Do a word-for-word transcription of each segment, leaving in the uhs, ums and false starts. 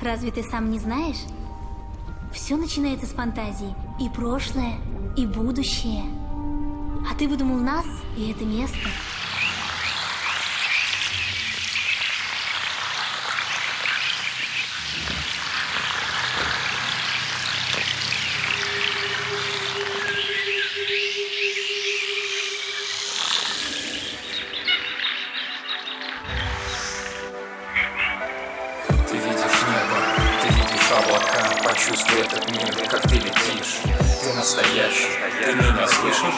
Разве ты сам не знаешь? Все начинается с фантазии. И прошлое, и будущее. А ты выдумал нас и это место. Ты видишь небо, ты видишь облака, почувствуй этот мир, как ты летишь. Ты настоящий, ты меня слышишь?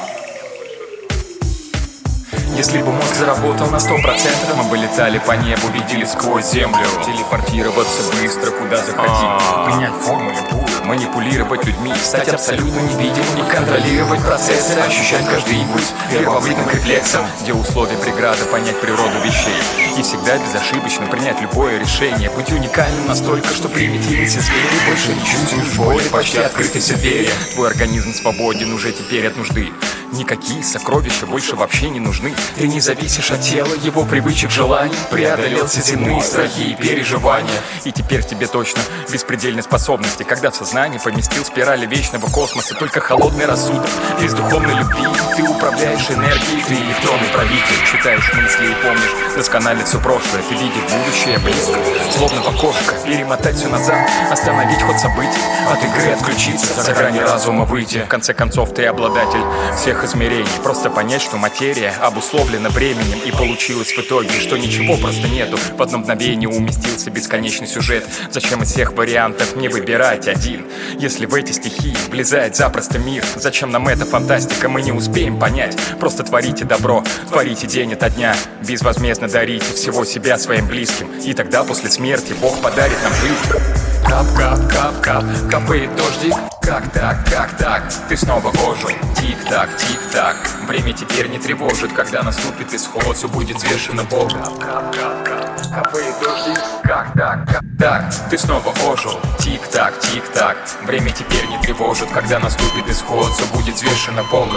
Если бы мозг заработал на сто процентов, мы бы летали по небу, видели сквозь землю. Телепортироваться быстро, куда захотим, принять форму любую, манипулировать людьми, стать абсолютно невидимым и контролировать процессы, ощущать каждый импульс первобытным рефлексом, где условия преграды, понять природу вещей и всегда безошибочно принять любое решение. Быть уникальным настолько, что примитивный все звери больше не чувствуешь боли, почти открыты все двери. Твой организм свободен уже теперь от нужды. Никакие сокровища больше вообще не нужны. Ты не зависишь от тела, его привычек, желаний. Преодолел все земные страхи и переживания. И теперь в тебе точно беспредельной способности, когда в сознании поместил спирали вечного космоса только холодный рассудок. Без духовной любви ты управляешь энергией, ты электронный правитель. Читаешь мысли и помнишь досконально все прошлое. Ты видишь будущее близко, словно в окошко. Перемотать все назад, остановить ход событий, от игры отключиться, за грани разума выйти. В конце концов ты обладатель всех измерений. Просто понять, что материя обусловлена временем, и получилось в итоге, что ничего просто нету. В одно мгновение уместился бесконечный сюжет. Зачем из всех вариантов не выбирать один, если в эти стихии влезает запросто мир? Зачем нам эта фантастика, мы не успеем понять. Просто творите добро, творите день ото дня, безвозмездно дарите всего себя своим близким, и тогда после смерти Бог подарит нам жизнь. Кап-кап-кап-кап, капает дождик. Как так, как так, ты снова ожил. Тик-так, тик-так, время теперь не тревожит. Когда наступит исход, все будет взвешено Богом. Кап-кап-кап, капает дождик. Как так, как так, ты снова ожил. Тик-так, тик-так, время теперь не тревожит. Когда наступит исход, все будет взвешено Богом.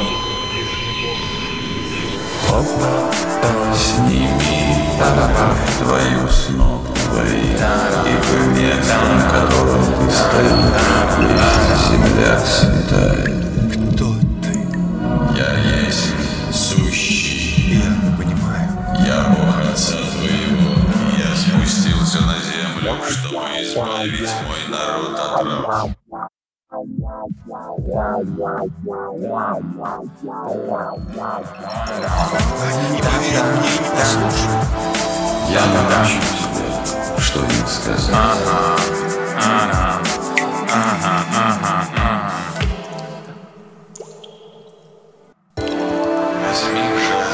Сними твою снов твои, и по местам, которым ты стоишь, земля светает. Кто ты? Я есть сущий. Я не понимаю. Я Бог Отца твоего. Я спустился на землю, чтобы избавить мой народ от рабства. Они не поверят мне и не послушают. Я научу тебя, что им сказать. Ага, ага, ага, ага, ага. Возьми же